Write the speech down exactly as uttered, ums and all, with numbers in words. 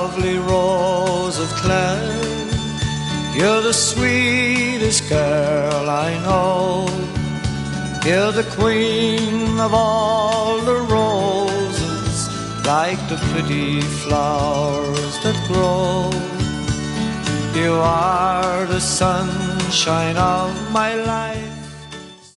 lovely Rose of Clare. You're the sweetest girl I know. You're the queen of all the roses, like the pretty flowers that grow. You are the sunshine of my life.